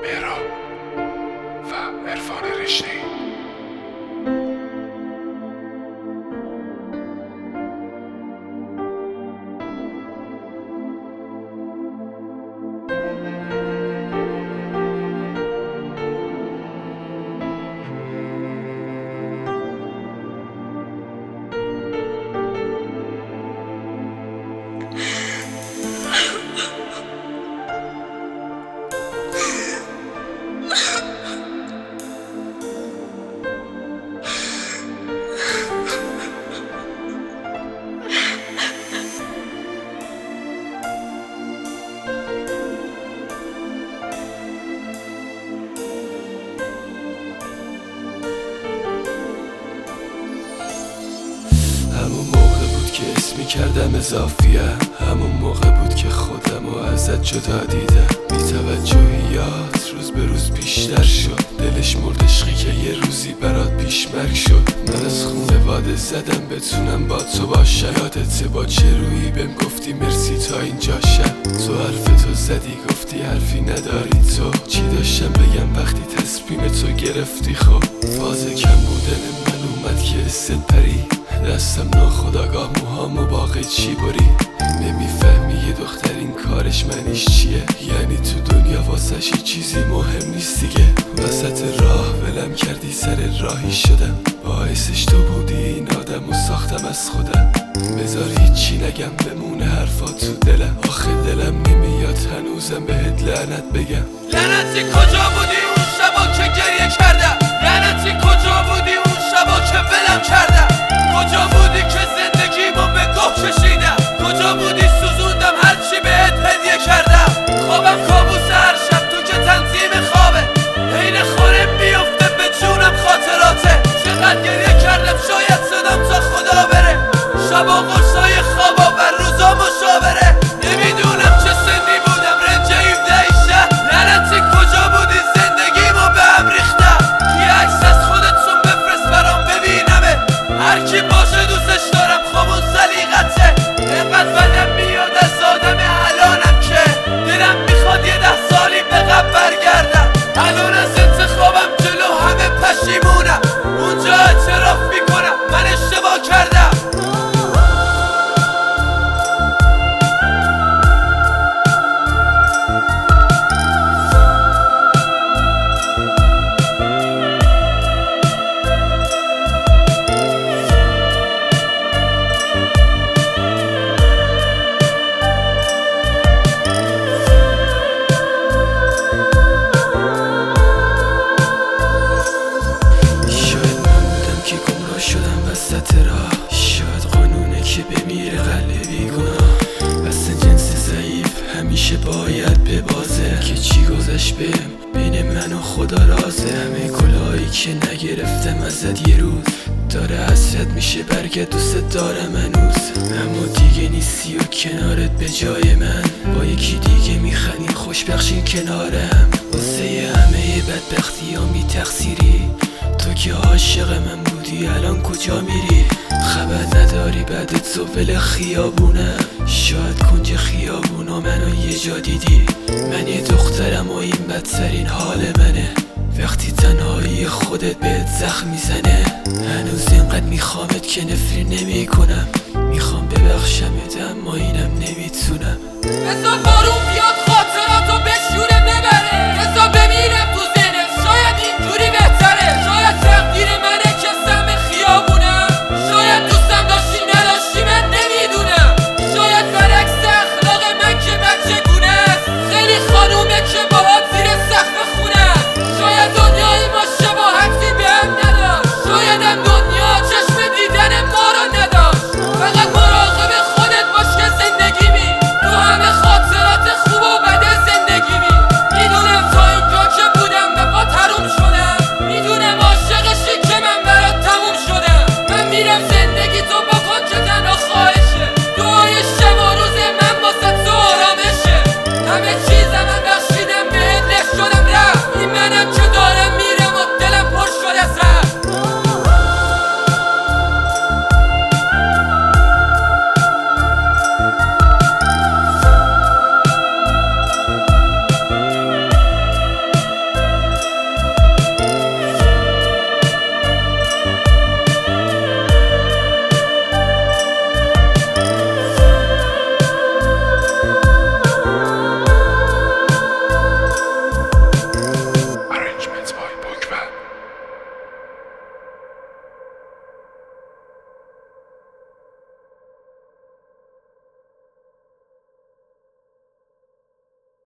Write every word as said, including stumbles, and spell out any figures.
مهراب و عرفان رشته‌ای. همون موقع بود که اسمی کردم اضافیه، همون موقع بود که خودم و ازت جدا دیدم. بی توجهیات روز به روز بیشتر شد، دلش مرد عشقی که یه روزی برات پیشمرگ شد. من از خونواده زدم بتونم با تو باشم، یادت با چه رویی بهم گفتی مرسی تا اینجا شد. تو حرف تو زدی گفتی حرفی نداری تو، چی داشتم بگم وقتی تصمیم تو گرفتی. خب فاز کم بودن من اومد که است پری، دستم ناخداگاه موهامو با قیچی بری. نمیفهمی یه دختر این کارش معنیش چیه، یعنی تو دنیا واسش هیچ چیزی مهم نیست دیگه. وسط راه ولم کردی سر راهی شدم، باعثش تو بودی این آدمو ساختم از خودم. بذار هیچی نگم بمونه حرفا تو دلم، آخه دلم نمیاد هنوزم بهت لعنت بگم. لعنتی کجا بودی اون شبا که گریه کردم، لعنتی کجا بودی اون شبا که ولم کردم، کجا بودی که زندگیمو به گوه کشیدم، کجا بودی سوزوندم هرچی بهت هدیه کردم. خوابم کابوس هر شب تو که تنظیم خوابه، حین خوره میفته به جونم خاطراته. چقدر گریه کردم شاید صدام تا خدا بره، شبا قرصای خوابا و روزا مشاوره. نمیدونم چه سنی بودم رنج هفده شهر، لعنتی کجا بودی زندگیمو به هم ریختم. یه عکس از خودتون بفرست برام ببینمه، هرکی باشه دوستش دارم خامون سلیقته. اینقدر بدم میاد از آدم الانم که دلم میخواد یه ده سالی به قبل برگردم. الان از انتخابم جلو همه پشیمونم، اونجا اعتراف میکنم من اشتباه کردم. شدم وسط راه، شاید قانونه که بمیره قلب بیگناه. واسه جنس ضعیف همیشه باید ببازه، که چی گذشت بهم بین من و خدا رازه. همه کلاهایی که نگرفتم ازت یه روز داره حسرت میشه برگرد دوست دارم هنوز. اما دیگه نیستی و کنارت به جای من، با یکی دیگه میخندیم خوشبخشیم کنارم. واسه همه بدبختی ها می تقصیری تو که عاشق من بودی، الان کجا میری؟ خبر نداری بعد تو ول خیابونم، شاید کنج خیابونا منو یه جا دیدی. من یه دخترم و این بدترین حال منه، وقتی تنهایی خودت بهت زخم میزنه. هنوز اینقدر میخوامت که نفری نمی کنم، میخوام ببخشمت اما اینم نمیتونم.